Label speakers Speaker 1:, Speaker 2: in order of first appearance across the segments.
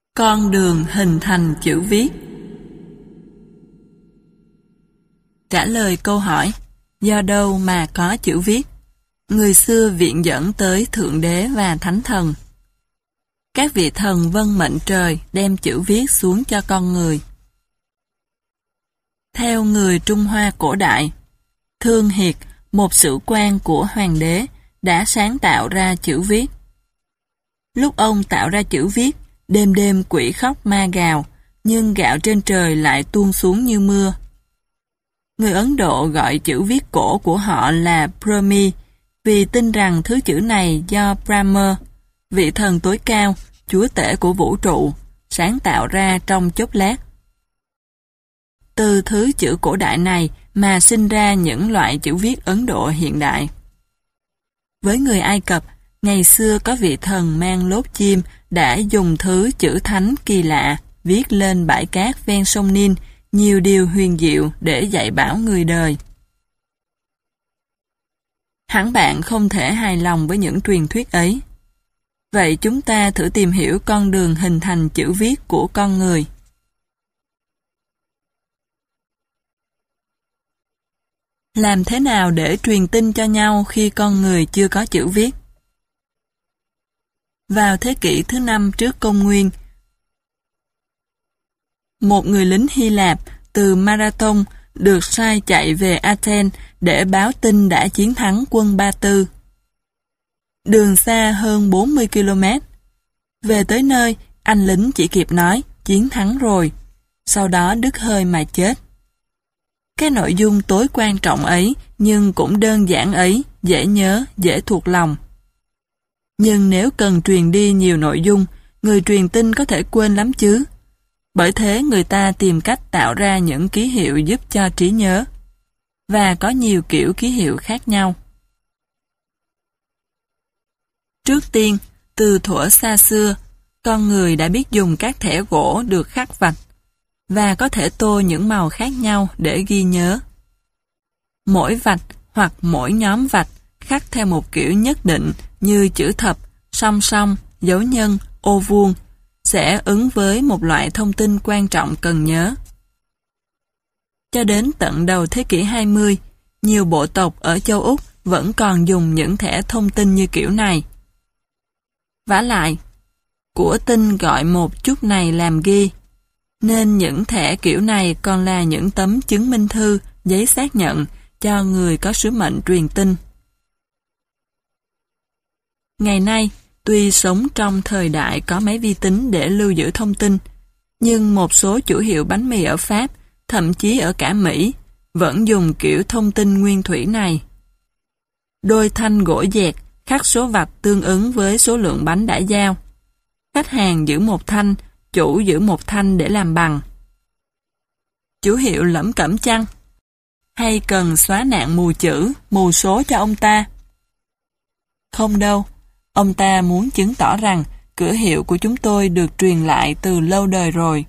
Speaker 1: Con đường hình thành chữ viết. Trả lời câu hỏi, do đâu mà có chữ viết? Người xưa viện dẫn tới Thượng Đế và Thánh Thần. Các vị thần vâng mệnh trời đem chữ viết xuống cho con người. Theo người Trung Hoa cổ đại, Thương Hiệt, một sử quan của hoàng đế, đã sáng tạo ra chữ viết. Lúc ông tạo ra chữ viết, đêm đêm quỷ khóc ma gào, nhưng gạo trên trời lại tuôn xuống như mưa. Người Ấn Độ gọi chữ viết cổ của họ là Brahmi, vì tin rằng thứ chữ này do Brahma, vị thần tối cao, chúa tể của vũ trụ, sáng tạo ra trong chốc lát. Từ thứ chữ cổ đại này mà sinh ra những loại chữ viết Ấn Độ hiện đại. Với người Ai Cập, ngày xưa có vị thần mang lốt chim đã dùng thứ chữ thánh kỳ lạ viết lên bãi cát ven sông Nin nhiều điều huyền diệu để dạy bảo người đời. Hẳn bạn không thể hài lòng với những truyền thuyết ấy. Vậy chúng ta thử tìm hiểu con đường hình thành chữ viết của con người. Làm thế nào để truyền tin cho nhau khi con người chưa có chữ viết? Vào thế kỷ thứ 5 trước công nguyên, một người lính Hy Lạp từ Marathon được sai chạy về Athens để báo tin đã chiến thắng quân Ba Tư. Đường xa hơn 40 km. Về tới nơi, anh lính chỉ kịp nói chiến thắng rồi, sau đó đứt hơi mà chết. Cái nội dung tối quan trọng ấy nhưng cũng đơn giản ấy, dễ nhớ, dễ thuộc lòng. Nhưng nếu cần truyền đi nhiều nội dung, người truyền tin có thể quên lắm chứ. Bởi thế người ta tìm cách tạo ra những ký hiệu giúp cho trí nhớ. Và có nhiều kiểu ký hiệu khác nhau. Trước tiên, từ thuở xa xưa, con người đã biết dùng các thẻ gỗ được khắc vạch và có thể tô những màu khác nhau để ghi nhớ. Mỗi vạch hoặc mỗi nhóm vạch khắc theo một kiểu nhất định như chữ thập, song song, dấu nhân, ô vuông sẽ ứng với một loại thông tin quan trọng cần nhớ. Cho đến tận đầu thế kỷ 20, nhiều bộ tộc ở châu Úc vẫn còn dùng những thẻ thông tin như kiểu này. Vả lại, của tin gọi một chút này làm ghi, nên những thẻ kiểu này còn là những tấm chứng minh thư, giấy xác nhận cho người có sứ mệnh truyền tin. Ngày nay, tuy sống trong thời đại có máy vi tính để lưu giữ thông tin, nhưng một số chủ hiệu bánh mì ở Pháp, thậm chí ở cả Mỹ, vẫn dùng kiểu thông tin nguyên thủy này. Đôi thanh gỗ dẹt khắc số vạch tương ứng với số lượng bánh đã giao. Khách hàng giữ một thanh, chủ giữ một thanh để làm bằng. Chủ hiệu lẩm cẩm chăng? Hay cần xóa nạn mù chữ, mù số cho ông ta? Không đâu. Ông ta muốn chứng tỏ rằng cửa hiệu của chúng tôi được truyền lại từ lâu đời rồi.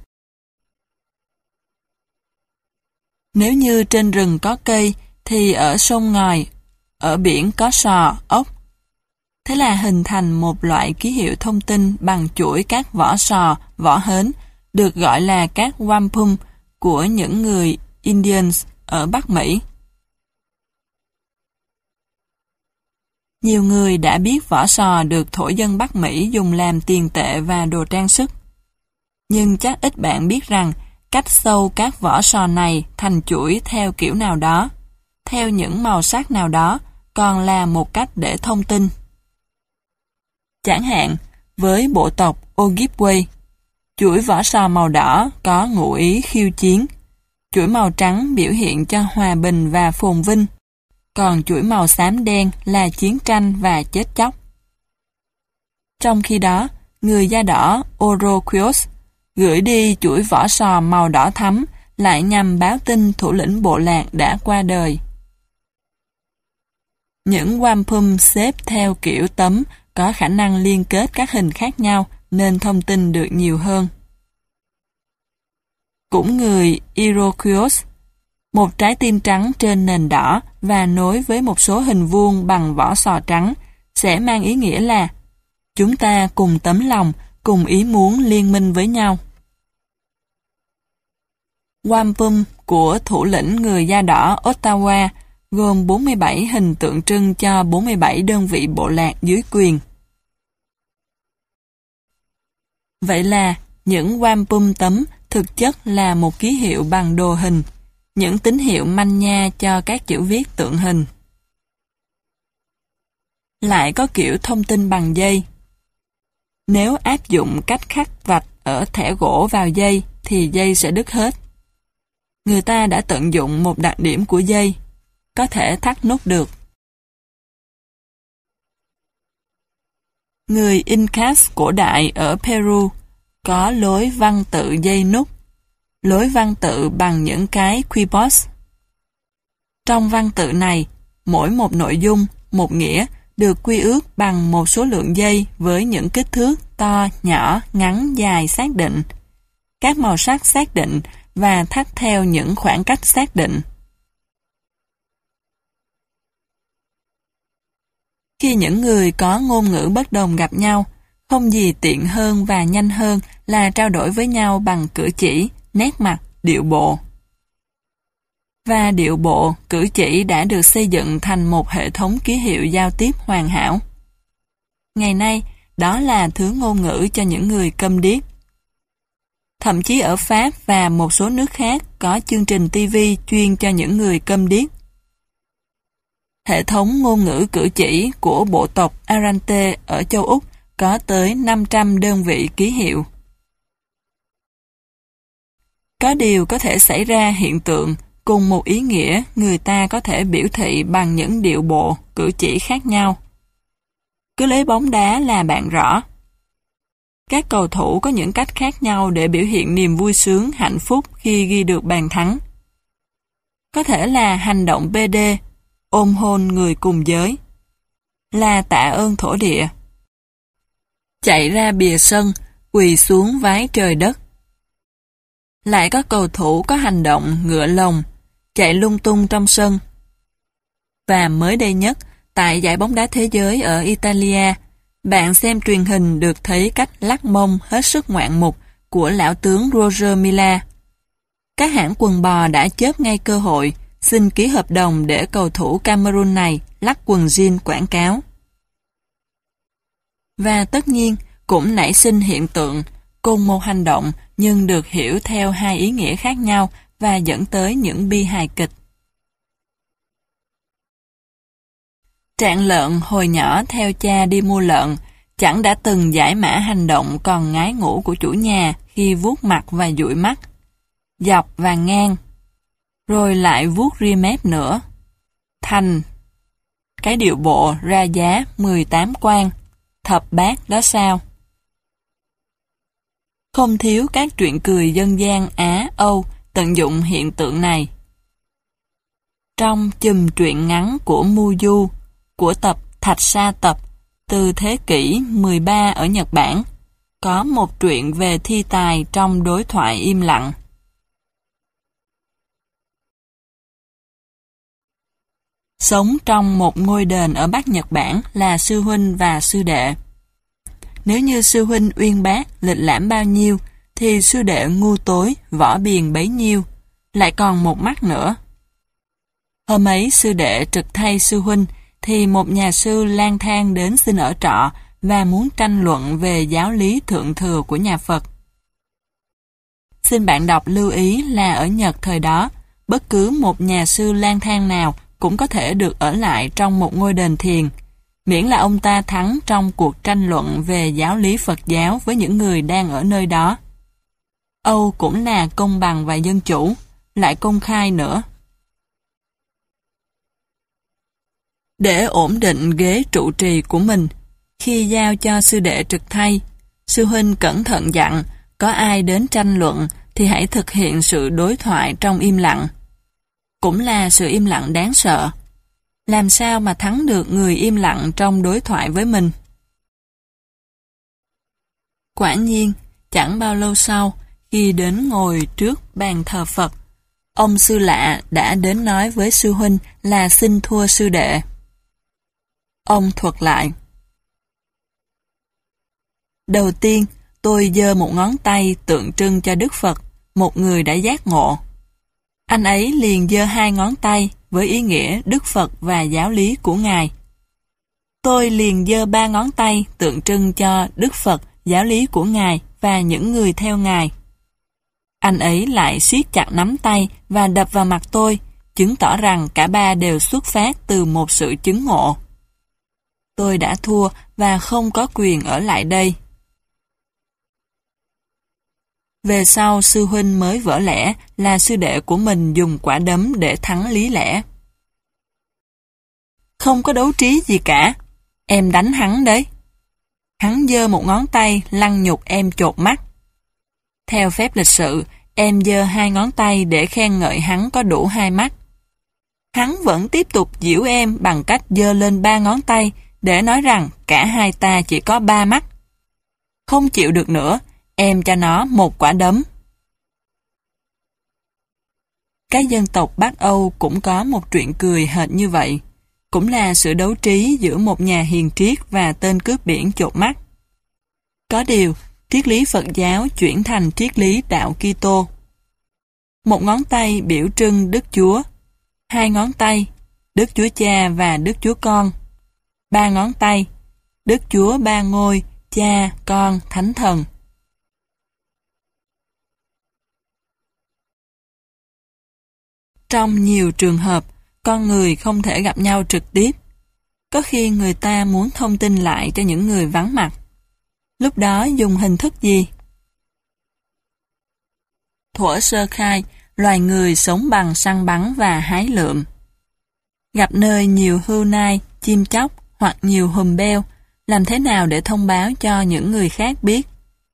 Speaker 1: Nếu như trên rừng có cây, thì ở sông ngòi, ở biển có sò, ốc. Thế là hình thành một loại ký hiệu thông tin bằng chuỗi các vỏ sò, vỏ hến, được gọi là các wampum của những người Indians ở Bắc Mỹ. Nhiều người đã biết vỏ sò được thổ dân Bắc Mỹ dùng làm tiền tệ và đồ trang sức. Nhưng chắc ít bạn biết rằng cách sâu các vỏ sò này thành chuỗi theo kiểu nào đó, theo những màu sắc nào đó, còn là một cách để thông tin. Chẳng hạn, với bộ tộc Ojibwe, chuỗi vỏ sò màu đỏ có ngụ ý khiêu chiến, chuỗi màu trắng biểu hiện cho hòa bình và phồn vinh, còn chuỗi màu xám đen là chiến tranh và chết chóc. Trong khi đó, người da đỏ Oroquios gửi đi chuỗi vỏ sò màu đỏ thắm lại nhằm báo tin thủ lĩnh bộ lạc đã qua đời. Những wampum xếp theo kiểu tấm có khả năng liên kết các hình khác nhau nên thông tin được nhiều hơn. Cũng người Iroquois, một trái tim trắng trên nền đỏ và nối với một số hình vuông bằng vỏ sò trắng sẽ mang ý nghĩa là chúng ta cùng tấm lòng cùng ý muốn liên minh với nhau. Wampum của thủ lĩnh người da đỏ Ottawa gồm 47 hình tượng trưng cho 47 đơn vị bộ lạc dưới quyền. Vậy là những wampum tấm thực chất là một ký hiệu bằng đồ hình, những tín hiệu manh nha cho các chữ viết tượng hình. Lại có kiểu thông tin bằng dây. Nếu áp dụng cách khắc vạch ở thẻ gỗ vào dây thì dây sẽ đứt hết. Người ta đã tận dụng một đặc điểm của dây, có thể thắt nút được. Người Incas cổ đại ở Peru có lối văn tự dây nút, lối văn tự bằng những cái quibos. Trong văn tự này, mỗi một nội dung, một nghĩa được quy ước bằng một số lượng dây với những kích thước to, nhỏ, ngắn, dài xác định, các màu sắc xác định và thắt theo những khoảng cách xác định. Khi những người có ngôn ngữ bất đồng gặp nhau, không gì tiện hơn và nhanh hơn là trao đổi với nhau bằng cử chỉ, nét mặt, điệu bộ. Và điệu bộ, cử chỉ đã được xây dựng thành một hệ thống ký hiệu giao tiếp hoàn hảo. Ngày nay, đó là thứ ngôn ngữ cho những người câm điếc. Thậm chí ở Pháp và một số nước khác có chương trình TV chuyên cho những người câm điếc. Hệ thống ngôn ngữ cử chỉ của bộ tộc Arante ở châu Úc có tới 500 đơn vị ký hiệu. Có điều có thể xảy ra hiện tượng cùng một ý nghĩa người ta có thể biểu thị bằng những điệu bộ, cử chỉ khác nhau. Cứ lấy bóng đá là bạn rõ. Các cầu thủ có những cách khác nhau để biểu hiện niềm vui sướng, hạnh phúc khi ghi được bàn thắng. Có thể là hành động PD, ôm hôn người cùng giới, là tạ ơn thổ địa, chạy ra bìa sân, quỳ xuống vái trời đất. Lại có cầu thủ có hành động ngựa lồng, chạy lung tung trong sân. Và mới đây nhất, tại giải bóng đá thế giới ở Italia, bạn xem truyền hình được thấy cách lắc mông hết sức ngoạn mục của lão tướng Roger Milla. Các hãng quần bò đã chớp ngay cơ hội xin ký hợp đồng để cầu thủ Cameroon này lắc quần jean quảng cáo. Và tất nhiên cũng nảy sinh hiện tượng cùng một hành động nhưng được hiểu theo hai ý nghĩa khác nhau và dẫn tới những bi hài kịch. Trạng Lợn hồi nhỏ theo cha đi mua lợn, chẳng đã từng giải mã hành động còn ngái ngủ của chủ nhà khi vuốt mặt và dụi mắt, dọc và ngang, rồi lại vuốt ria mép nữa. Thành cái điệu bộ ra giá 18 quan, thập bát đó sao? Không thiếu các truyện cười dân gian Á, Âu tận dụng hiện tượng này. Trong chùm truyện ngắn của Muyu, của tập Thạch Sa Tập, từ thế kỷ 13 ở Nhật Bản, có một truyện về thi tài trong đối thoại im lặng. Sống trong một ngôi đền ở Bắc Nhật Bản là sư huynh và sư đệ. Nếu như sư huynh uyên bác, lịch lãm bao nhiêu, thì sư đệ ngu tối, võ biền bấy nhiêu, lại còn một mắt nữa. Hôm ấy sư đệ trực thay sư huynh, thì một nhà sư lang thang đến xin ở trọ và muốn tranh luận về giáo lý thượng thừa của nhà Phật. Xin bạn đọc lưu ý là ở Nhật thời đó, bất cứ một nhà sư lang thang nào cũng có thể được ở lại trong một ngôi đền thiền, miễn là ông ta thắng trong cuộc tranh luận về giáo lý Phật giáo với những người đang ở nơi đó. Âu cũng là công bằng và dân chủ, lại công khai nữa. Để ổn định ghế trụ trì của mình, khi giao cho sư đệ trực thay, sư huynh cẩn thận dặn, có ai đến tranh luận thì hãy thực hiện sự đối thoại trong im lặng. Cũng là sự im lặng đáng sợ. Làm sao mà thắng được người im lặng trong đối thoại với mình? Quả nhiên, chẳng bao lâu sau, khi đến ngồi trước bàn thờ Phật, ông sư lạ đã đến nói với sư huynh là xin thua sư đệ. Ông thuật lại. Đầu tiên, Tôi giơ một ngón tay tượng trưng cho Đức Phật, một người đã giác ngộ. Anh ấy liền giơ hai ngón tay với ý nghĩa Đức Phật và giáo lý của Ngài. Tôi liền giơ ba ngón tay tượng trưng cho Đức Phật, giáo lý của Ngài và những người theo Ngài. Anh ấy lại siết chặt nắm tay và đập vào mặt tôi, chứng tỏ rằng cả ba đều xuất phát từ một sự chứng ngộ. Tôi đã thua và không có quyền ở lại đây. Về sau, sư huynh mới vỡ lẽ là sư đệ của mình dùng quả đấm để thắng lý lẽ. Không có đấu trí gì cả. Em đánh hắn đấy. Hắn giơ một ngón tay lăng nhục em chột mắt. Theo phép lịch sự, em giơ hai ngón tay để khen ngợi hắn có đủ hai mắt. Hắn vẫn tiếp tục giễu em bằng cách giơ lên ba ngón tay để nói rằng cả hai ta chỉ có ba mắt. Không chịu được nữa, em cho nó một quả đấm. Các dân tộc Bắc Âu cũng có một chuyện cười hệt như vậy. Cũng là sự đấu trí giữa một nhà hiền triết và tên cướp biển chột mắt. Có điều, triết lý Phật giáo chuyển thành triết lý đạo Kitô. Một ngón tay biểu trưng Đức Chúa, hai ngón tay Đức Chúa Cha và Đức Chúa Con, ba ngón tay Đức Chúa Ba Ngôi, Cha, Con, Thánh Thần. Trong nhiều trường hợp, con người không thể gặp nhau trực tiếp. Có khi người ta muốn thông tin lại cho những người vắng mặt. Lúc đó dùng hình thức gì? Thuở sơ khai, loài người sống bằng săn bắn và hái lượm. Gặp nơi nhiều hươu nai, chim chóc hoặc nhiều hùm beo, làm thế nào để thông báo cho những người khác biết?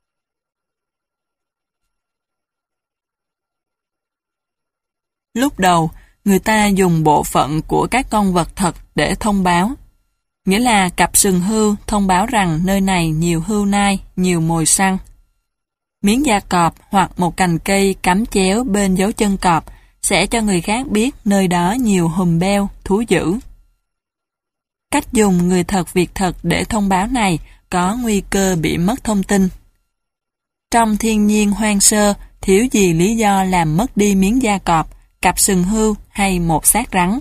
Speaker 1: Lúc đầu, người ta dùng bộ phận của các con vật thật để thông báo. Nghĩa là cặp sừng hươu thông báo rằng nơi này nhiều hươu nai, nhiều mồi săn. Miếng da cọp hoặc một cành cây cắm chéo bên dấu chân cọp sẽ cho người khác biết nơi đó nhiều hùm beo, thú dữ. Cách dùng người thật việc thật để thông báo này có nguy cơ bị mất thông tin. Trong thiên nhiên hoang sơ, thiếu gì lý do làm mất đi miếng da cọp, cặp sừng hươu hay một xác rắn.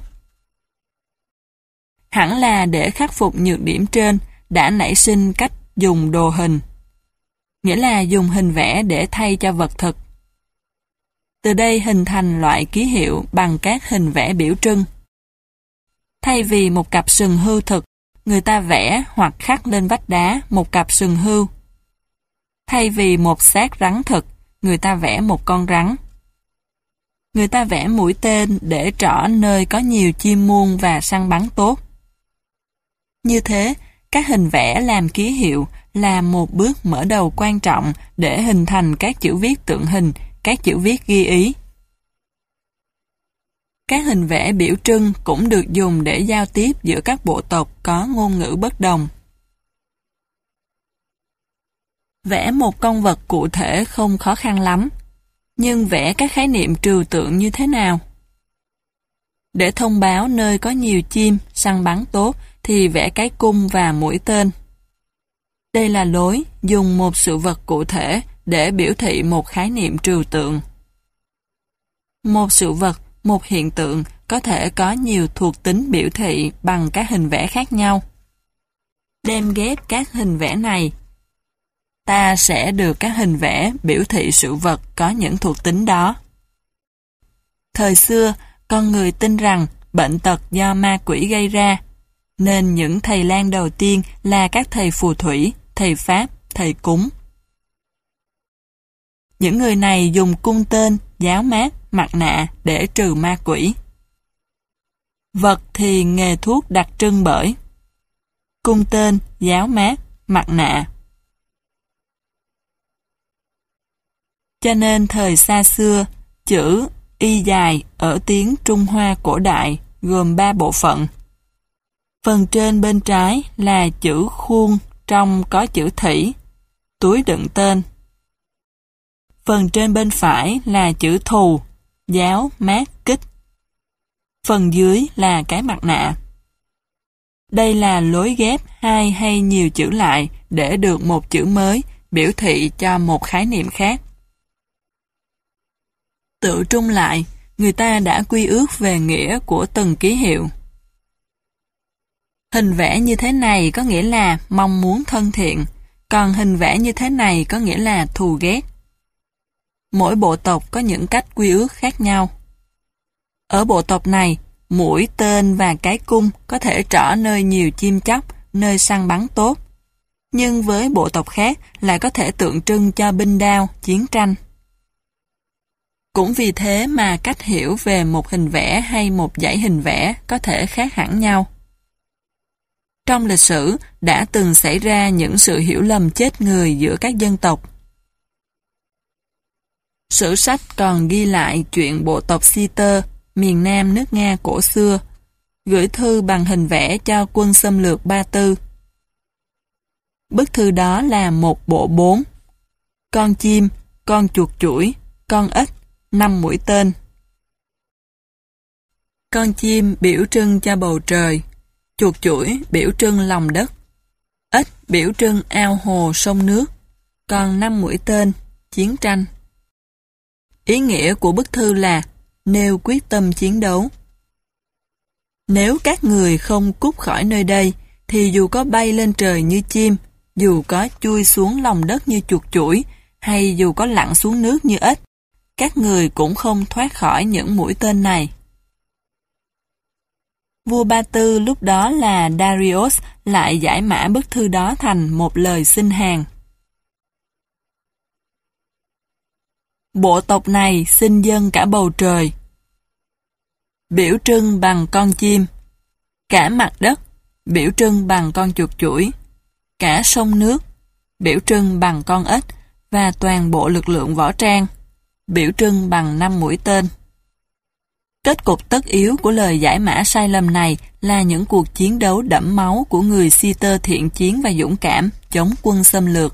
Speaker 1: Hẳn là để khắc phục nhược điểm trên đã nảy sinh cách dùng đồ hình. Nghĩa là dùng hình vẽ để thay cho vật thực. Từ đây hình thành loại ký hiệu bằng các hình vẽ biểu trưng. Thay vì một cặp sừng hươu thực, người ta vẽ hoặc khắc lên vách đá một cặp sừng hươu. Thay vì một xác rắn thực, người ta vẽ một con rắn. Người ta vẽ mũi tên để trỏ nơi có nhiều chim muông và săn bắn tốt. Như thế, các hình vẽ làm ký hiệu là một bước mở đầu quan trọng để hình thành các chữ viết tượng hình, các chữ viết ghi ý. Các hình vẽ biểu trưng cũng được dùng để giao tiếp giữa các bộ tộc có ngôn ngữ bất đồng. Vẽ một con vật cụ thể không khó khăn lắm, nhưng vẽ các khái niệm trừu tượng như thế nào? Để thông báo nơi có nhiều chim, săn bắn tốt thì vẽ cái cung và mũi tên. Đây là lối dùng một sự vật cụ thể để biểu thị một khái niệm trừu tượng. Một sự vật, một hiện tượng có thể có nhiều thuộc tính biểu thị bằng các hình vẽ khác nhau. Đem ghép các hình vẽ này, ta sẽ được các hình vẽ biểu thị sự vật có những thuộc tính đó. Thời xưa, con người tin rằng bệnh tật do ma quỷ gây ra, nên những thầy lang đầu tiên là các thầy phù thủy, thầy pháp, thầy cúng. Những người này dùng cung tên, giáo mát, mặt nạ để trừ ma quỷ. Vật thì nghề thuốc đặc trưng bởi cung tên, giáo mát, mặt nạ. Cho nên thời xa xưa, chữ y dài ở tiếng Trung Hoa cổ đại gồm 3 bộ phận. Phần trên bên trái là chữ khuôn, trong có chữ thủy, túi đựng tên. Phần trên bên phải là chữ thù, giáo, mát, kích. Phần dưới là cái mặt nạ. Đây là lối ghép hai hay nhiều chữ lại để được một chữ mới biểu thị cho một khái niệm khác. Tự trung lại, người ta đã quy ước về nghĩa của từng ký hiệu. Hình vẽ như thế này có nghĩa là mong muốn thân thiện, còn hình vẽ như thế này có nghĩa là thù ghét. Mỗi bộ tộc có những cách quy ước khác nhau. Ở bộ tộc này, mũi, tên và cái cung có thể trỏ nơi nhiều chim chóc, nơi săn bắn tốt. Nhưng với bộ tộc khác lại có thể tượng trưng cho binh đao, chiến tranh. Cũng vì thế mà cách hiểu về một hình vẽ hay một dãy hình vẽ có thể khác hẳn nhau. Trong lịch sử đã từng xảy ra những sự hiểu lầm chết người giữa các dân tộc. Sử sách còn ghi lại chuyện bộ tộc Scyther, miền nam nước Nga cổ xưa, gửi thư bằng hình vẽ cho quân xâm lược Ba Tư. Bức thư đó là một bộ 4: con chim, con chuột chủi, con ếch, 5 mũi tên. Con chim biểu trưng cho bầu trời, chuột chủi biểu trưng lòng đất, ếch biểu trưng ao hồ sông nước, còn 5 mũi tên, chiến tranh. Ý nghĩa của bức thư là nêu quyết tâm chiến đấu. Nếu các người không cút khỏi nơi đây, thì dù có bay lên trời như chim, dù có chui xuống lòng đất như chuột chủi, hay dù có lặn xuống nước như ếch, các người cũng không thoát khỏi những mũi tên này. Vua Ba Tư lúc đó là Darius lại giải mã bức thư đó thành một lời xin hàng. Bộ tộc này xin dâng cả bầu trời, biểu trưng bằng con chim, cả mặt đất, biểu trưng bằng con chuột chủi, cả sông nước, biểu trưng bằng con ếch, và toàn bộ lực lượng võ trang, biểu trưng bằng 5 mũi tên. Kết cục tất yếu của lời giải mã sai lầm này là những cuộc chiến đấu đẫm máu của người Scyther thiện chiến và dũng cảm chống quân xâm lược.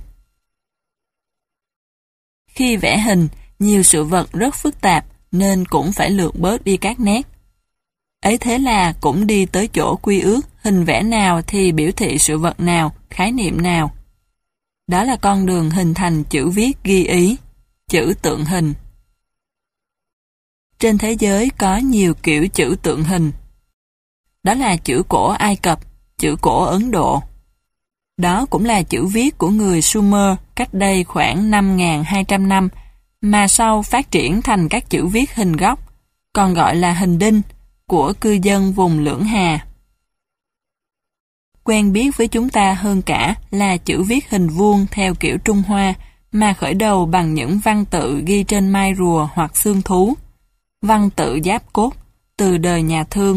Speaker 1: Khi vẽ hình, nhiều sự vật rất phức tạp nên cũng phải lược bớt đi các nét. Ấy thế là cũng đi tới chỗ quy ước hình vẽ nào thì biểu thị sự vật nào, khái niệm nào. Đó là con đường hình thành chữ viết ghi ý, chữ tượng hình. Trên thế giới có nhiều kiểu chữ tượng hình. Đó là chữ cổ Ai Cập, chữ cổ Ấn Độ. Đó cũng là chữ viết của người Sumer cách đây khoảng 5.200 năm, mà sau phát triển thành các chữ viết hình góc, còn gọi là hình đinh, của cư dân vùng Lưỡng Hà. Quen biết với chúng ta hơn cả là chữ viết hình vuông theo kiểu Trung Hoa, mà khởi đầu bằng những văn tự ghi trên mai rùa hoặc xương thú, văn tự giáp cốt, từ đời nhà Thương.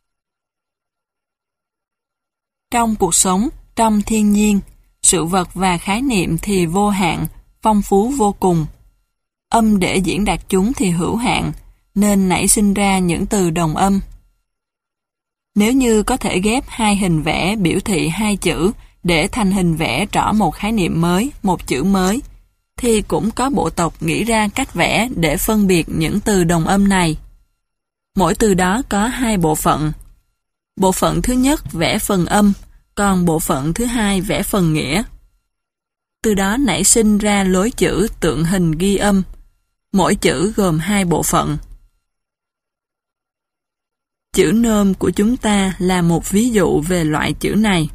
Speaker 1: Trong cuộc sống, trong thiên nhiên, sự vật và khái niệm thì vô hạn, phong phú vô cùng. Âm để diễn đạt chúng thì hữu hạn, nên nảy sinh ra những từ đồng âm. Nếu như có thể ghép hai hình vẽ biểu thị hai chữ để thành hình vẽ trỏ một khái niệm mới, một chữ mới, thì cũng có bộ tộc nghĩ ra cách vẽ để phân biệt những từ đồng âm này. Mỗi từ đó có hai bộ phận. Bộ phận thứ nhất vẽ phần âm, còn bộ phận thứ hai vẽ phần nghĩa. Từ đó nảy sinh ra lối chữ tượng hình ghi âm. Mỗi chữ gồm hai bộ phận. Chữ nôm của chúng ta là một ví dụ về loại chữ này.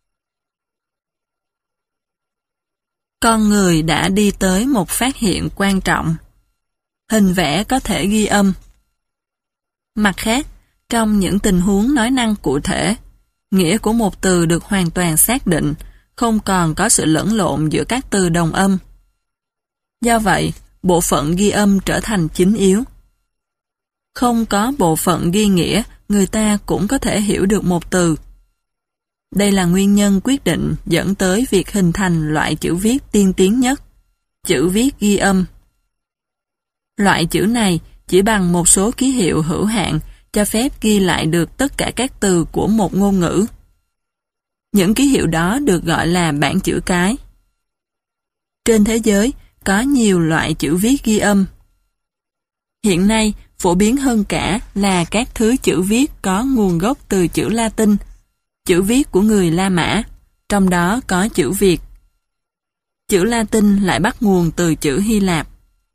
Speaker 1: Con người đã đi tới một phát hiện quan trọng. Hình vẽ có thể ghi âm. Mặt khác, trong những tình huống nói năng cụ thể, nghĩa của một từ được hoàn toàn xác định, không còn có sự lẫn lộn giữa các từ đồng âm. Do vậy, bộ phận ghi âm trở thành chính yếu. Không có bộ phận ghi nghĩa, người ta cũng có thể hiểu được một từ. Đây là nguyên nhân quyết định dẫn tới việc hình thành loại chữ viết tiên tiến nhất, chữ viết ghi âm. Loại chữ này chỉ bằng một số ký hiệu hữu hạn cho phép ghi lại được tất cả các từ của một ngôn ngữ. Những ký hiệu đó được gọi là bảng chữ cái. Trên thế giới có nhiều loại chữ viết ghi âm. Hiện nay, phổ biến hơn cả là các thứ chữ viết có nguồn gốc từ chữ Latin, chữ viết của người La Mã, trong đó có chữ Việt. Chữ Latin lại bắt nguồn từ chữ Hy Lạp.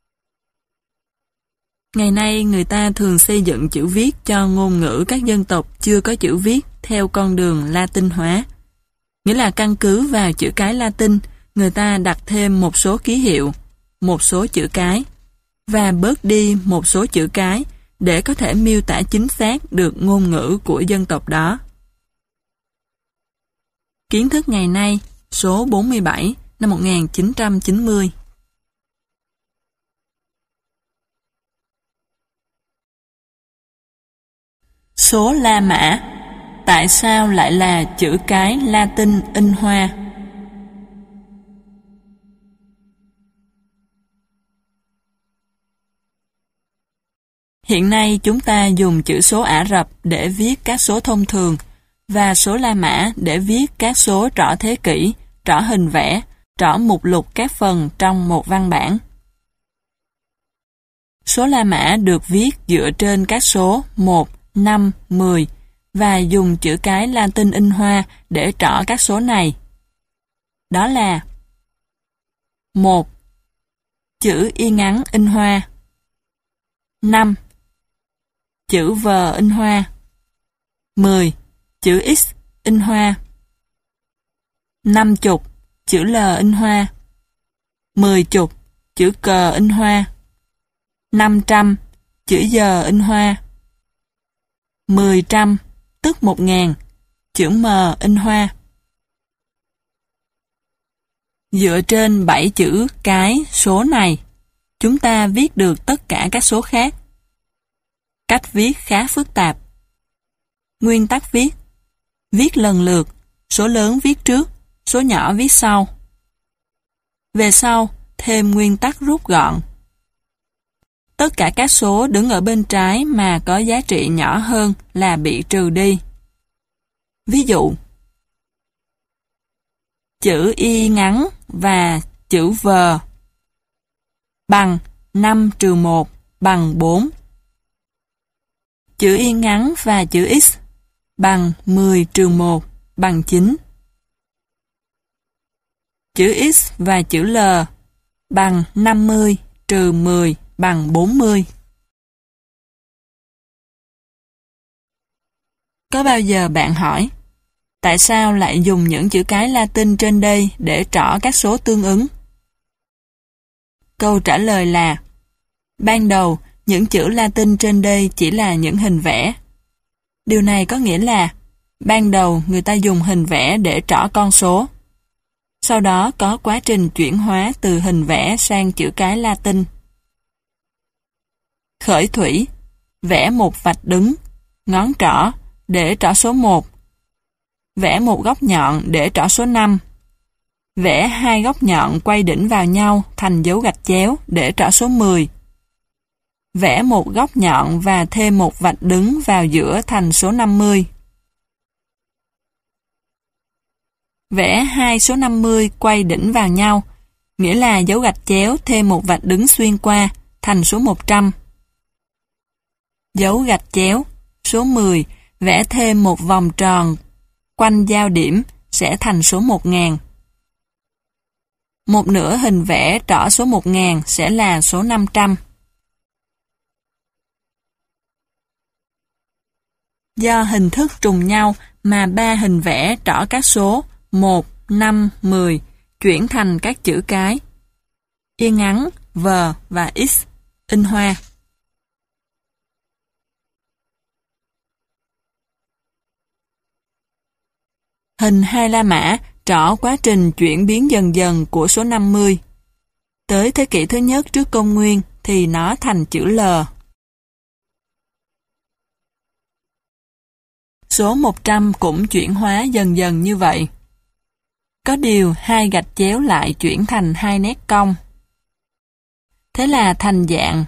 Speaker 1: Ngày nay, người ta thường xây dựng chữ viết cho ngôn ngữ các dân tộc chưa có chữ viết theo con đường Latin hóa. Nghĩa là căn cứ vào chữ cái Latin, người ta đặt thêm một số ký hiệu, một số chữ cái, và bớt đi một số chữ cái để có thể miêu tả chính xác được ngôn ngữ của dân tộc đó. Kiến thức ngày nay, số 47, năm 1990. Số La Mã. Tại sao lại là chữ cái Latin in hoa? Hiện nay chúng ta dùng chữ số Ả Rập để viết các số thông thường và số La Mã để viết các số trỏ thế kỷ, trỏ hình vẽ, trỏ mục lục các phần trong một văn bản. Số La Mã được viết dựa trên các số 1, 5, 10 và dùng chữ cái Latin in hoa để trỏ các số này. Đó là 1. Chữ Y ngắn in hoa. 5. Chữ V in hoa. 10. Chữ X in hoa. 50. Chữ L in hoa. 10. Chữ cờ in hoa. 500. Chữ giờ in hoa. 1000, tức 1000, chữ M in hoa. Dựa trên 7 chữ cái số này, chúng ta viết được tất cả các số khác. Cách viết khá phức tạp. Nguyên tắc viết: viết lần lượt, số lớn viết trước, số nhỏ viết sau. Về sau, thêm nguyên tắc rút gọn. Tất cả các số đứng ở bên trái mà có giá trị nhỏ hơn là bị trừ đi. Ví dụ, chữ Y ngắn và chữ V bằng 5 trừ 1 bằng 4. Chữ Y ngắn và chữ X bằng 10 trừ 1 bằng 9. Chữ X và chữ L bằng 50 trừ 10 bằng 40. Có bao giờ bạn hỏi, tại sao lại dùng những chữ cái Latin trên đây để trỏ các số tương ứng? Câu trả lời là, ban đầu, những chữ Latin trên đây chỉ là những hình vẽ. Điều này có nghĩa là, ban đầu người ta dùng hình vẽ để trỏ con số. Sau đó có quá trình chuyển hóa từ hình vẽ sang chữ cái Latin. Khởi thủy, vẽ một vạch đứng, ngón trỏ để trỏ số 1. Vẽ một góc nhọn để trỏ số 5. Vẽ hai góc nhọn quay đỉnh vào nhau thành dấu gạch chéo để trỏ số 10. Vẽ một góc nhọn và thêm một vạch đứng vào giữa thành số 50. Vẽ hai số 50 quay đỉnh vào nhau, nghĩa là dấu gạch chéo thêm một vạch đứng xuyên qua, thành số 100. Dấu gạch chéo, số 10, vẽ thêm một vòng tròn quanh giao điểm sẽ thành số 1000. Một nửa hình vẽ trỏ số 1000 sẽ là số 500. Do hình thức trùng nhau mà ba hình vẽ trỏ các số 1, 5, 10 chuyển thành các chữ cái Y ngắn, V và X in hoa. Hình hai La Mã trỏ quá trình chuyển biến dần dần của số 50. Tới thế kỷ thứ nhất trước công nguyên thì nó thành chữ L. Số 100 cũng chuyển hóa dần dần như vậy. Có điều hai gạch chéo lại chuyển thành hai nét cong. Thế là thành dạng.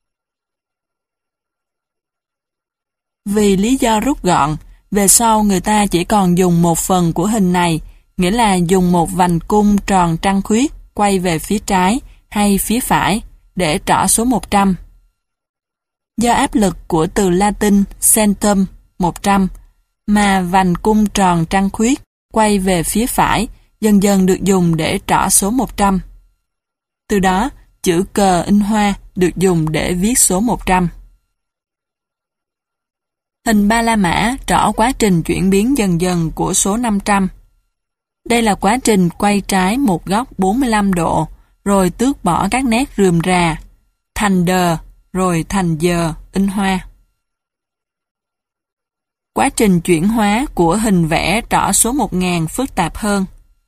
Speaker 1: Vì lý do rút gọn, về sau người ta chỉ còn dùng một phần của hình này, nghĩa là dùng một vành cung tròn trăng khuyết quay về phía trái hay phía phải để trỏ số 100. Do áp lực của từ Latin centum 100 mà vành cung tròn trăng khuyết quay về phía phải dần dần được dùng để trỏ số 100. Từ đó, chữ cờ in hoa được dùng để viết số 100. Hình ba la mã trỏ quá trình chuyển biến dần dần của số 500. Đây là quá trình quay trái một góc 45 độ, rồi tước bỏ các nét rườm rà, thành đờ, rồi thành giờ, in hoa. Quá trình chuyển hóa của hình vẽ trỏ số 1000 phức tạp hơn.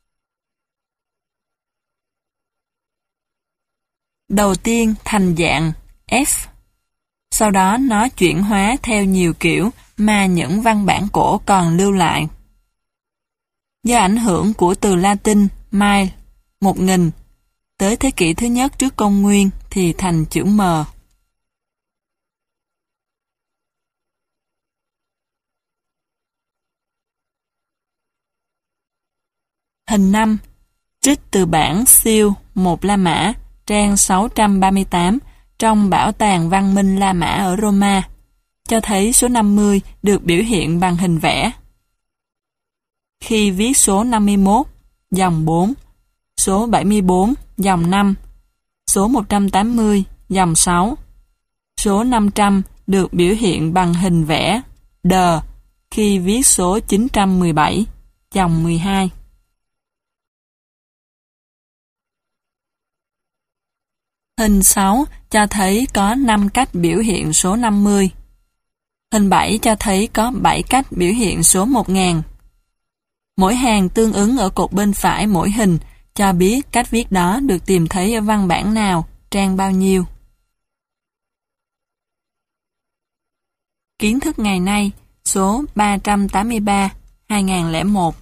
Speaker 1: Đầu tiên thành dạng F. Sau đó nó chuyển hóa theo nhiều kiểu mà những văn bản cổ còn lưu lại. Do ảnh hưởng của từ Latin mile, 1000, tới thế kỷ thứ nhất trước công nguyên thì thành chữ M. Hình 5. Trích từ bản siêu 1 La Mã, trang 638 trong Bảo tàng Văn minh La Mã ở Roma, cho thấy số 50 được biểu hiện bằng hình vẽ. Khi viết số 51, dòng 4, số 74, dòng 5, số 180, dòng 6, số 500 được biểu hiện bằng hình vẽ đờ khi viết số 917, dòng 12. Hình 6 cho thấy có 5 cách biểu hiện số 50. Hình 7 cho thấy có 7 cách biểu hiện số 1000. Mỗi hàng tương ứng ở cột bên phải mỗi hình cho biết cách viết đó được tìm thấy ở văn bản nào, trang bao nhiêu. Kiến thức ngày nay, số 383, 2001.